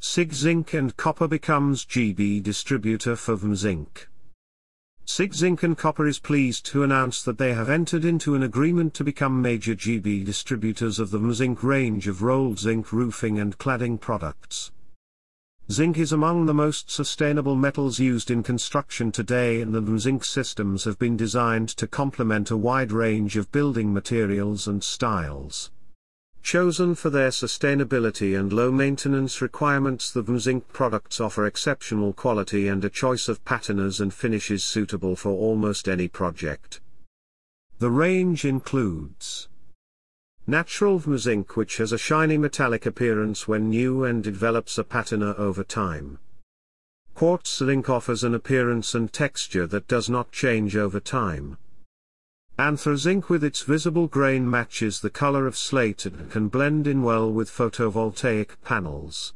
SIG Zinc and Copper becomes GB distributor for Vmzinc. SIG Zinc and Copper is pleased to announce that they have entered into an agreement to become major GB distributors of the Vmzinc range of rolled zinc roofing and cladding products. Zinc is among the most sustainable metals used in construction today, and the Vmzinc systems have been designed to complement a wide range of building materials and styles. Chosen for their sustainability and low maintenance requirements, the Vmzinc products offer exceptional quality and a choice of patinas and finishes suitable for almost any project. The range includes natural Vmzinc, which has a shiny metallic appearance when new and develops a patina over time. Quartz zinc offers an appearance and texture that does not change over time. Anthrazinc with its visible grain matches the color of slate and can blend in well with photovoltaic panels.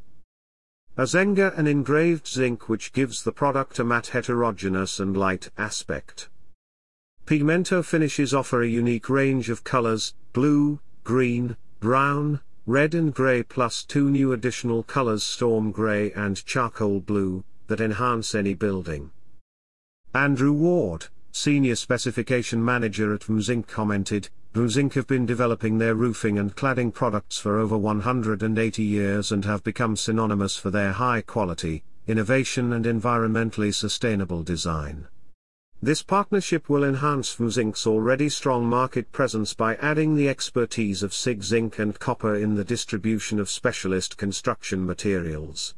Azenga, an engraved zinc, which gives the product a matte, heterogeneous and light aspect. Pigmento finishes offer a unique range of colors: blue, green, brown, red and gray, plus 2 new additional colors, storm gray and charcoal blue, that enhance any building. Andrew Ward, Senior Specification Manager at Vmzinc, commented, "Vmzinc have been developing their roofing and cladding products for over 180 years and have become synonymous for their high quality, innovation and environmentally sustainable design. This partnership will enhance Vmzinc's already strong market presence by adding the expertise of SIG Zinc and Copper in the distribution of specialist construction materials."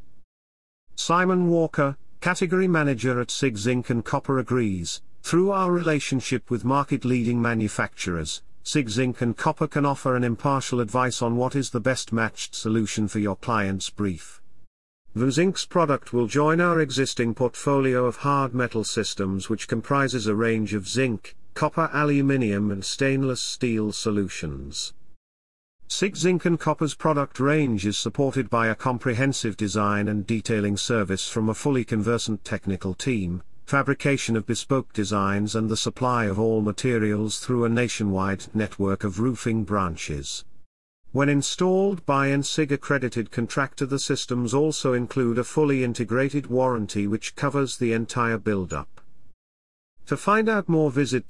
Simon Walker, Category Manager at SIG Zinc and Copper, agrees, "Through our relationship with market-leading manufacturers, SIG Zinc and Copper can offer an impartial advice on what is the best matched solution for your client's brief. Vmzinc's product will join our existing portfolio of hard metal systems, which comprises a range of zinc, copper, aluminium and stainless steel solutions." SIG Zinc and Copper's product range is supported by a comprehensive design and detailing service from a fully conversant technical team, fabrication of bespoke designs and the supply of all materials through a nationwide network of roofing branches. When installed by an SIG accredited contractor, the systems also include a fully integrated warranty which covers the entire build-up. To find out more, visit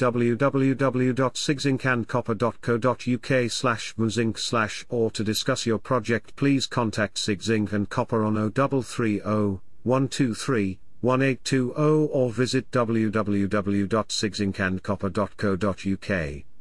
www.sigzincandcopper.co.uk/vmzinc/ or to discuss your project, please contact SIG Zinc and Copper on 0330 123 1820 or visit www.sigzincandcopper.co.uk.